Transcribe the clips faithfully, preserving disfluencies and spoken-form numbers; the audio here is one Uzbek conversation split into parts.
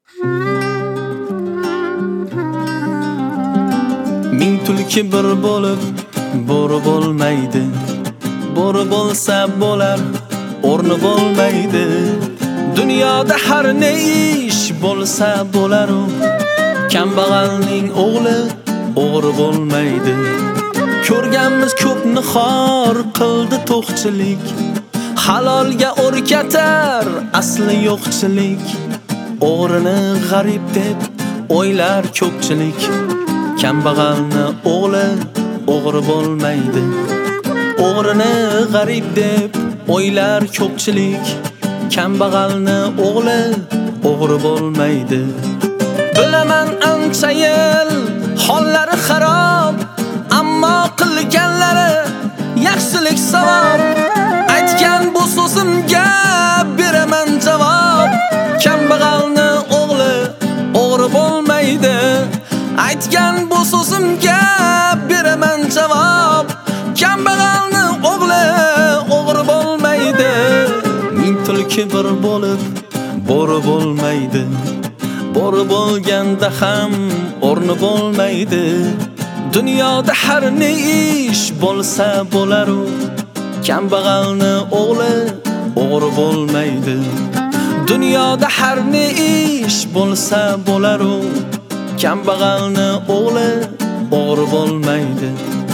Ming tulki bir bo'lib bo'ri bo'lmaydi. Bo'ri bo'lsa bo'lar, o'rni bo'lmaydi. Dunyoda har ne ish bo'lsa bo'lar u. Kambag'alning o'g'li o'g'ri bo'lmaydi. Ko'rganmiz ko'pni xor qildi to'qchilik. Halolga o'rgatar asli yo'qchilik. O'g'rini g'arib deb o'ylar ko'pchilik. Kambag'alni o'g'li o'g'ri bo'lmaydi. O'g'rini g'arib deb o'ylar ko'pchilik. Kambag'alni o'g'li o'g'ri bo'lmaydi. Bilaman ancha yil hollari xarob, ammo qilganlari yaxshilik savob. Aytgan bu so'zimga beraman javob. Kambag'alni o'g'li o'g'ri bo'lmaydi. Aytgan bu so'zimga beraman javob. Kambag'alni o'g'li o'g'ri bo'lmaydi. Ming tulki bir bo'lib bo'ri bo'lmaydi. Bo'ri bo'lganda ham o'rni bo'lmaydi. Dunyoda har ne ish bo'lsa bo'lar u. Kambag'alni o'g'li o'g'ri bo'lmaydi. Dunyoda har ne ish bo'lsa bo'lar u. Kambag'alni o'g'li o'g'ri bo'lmaydi.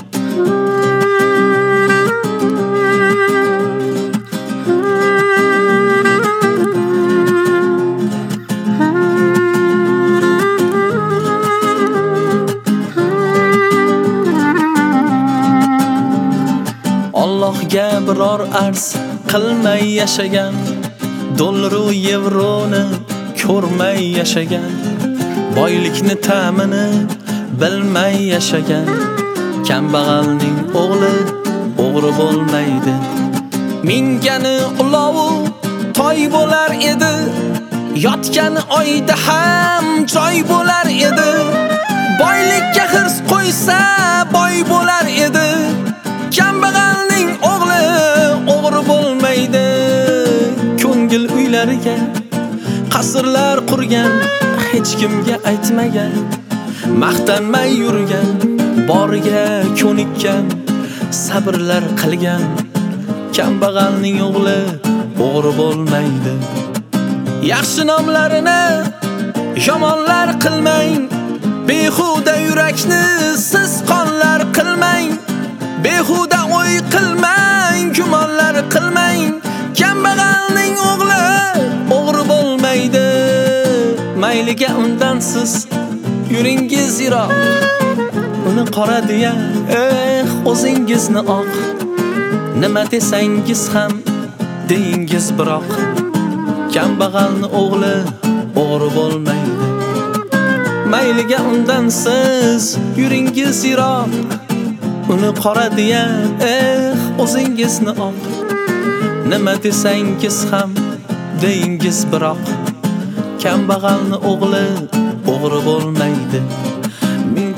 Allohga biror arz qilmay yashagan, dollar u yevroni ko'rmay yashagan, boylikni ta'mini bilmay yashagan. Kambag'alning o'g'li o'g'ri bo'lmaydi. Mingani ulovi toy bo'lar edi. Yotgan oyda ham joy bo'lar edi. Boylikka hirs qo'ysa boy bo'lar edi. Kambag'alning o'g'li o'g'ri bo'lmaydi. Ko'ngil uylariga qasrlar qurgan, hech kimga aytmagan, maqtanmay yurgan, boriga ko'nikkan, sabrlar qilgan. Kambag'alning o'g'li o'g'ri bo'lmaydi. Yaxshi nomlarini yomonlar qilmang. Behuda yurakni siz qonlar qilmang. Behuda o'y qilmang, gumonlar qilmang. Kambag'alning o'g'li o'g'ri bo'lmaydi. Mayliga undan siz yuringiz yiroq. Uni qora deya, eh, o'zingizni oq. Nima desangiz ham deyingiz biroq. Kambag'alni o'g'li o'g'ri bo'lmaydi. Mayliga undan siz yuringiz yiroq. Uni qora deya, eh, o'zingizni oq. Nima desangiz ham deyingiz biroq. Kambag'alni o'g'li o'g'ri bo'lmaydi.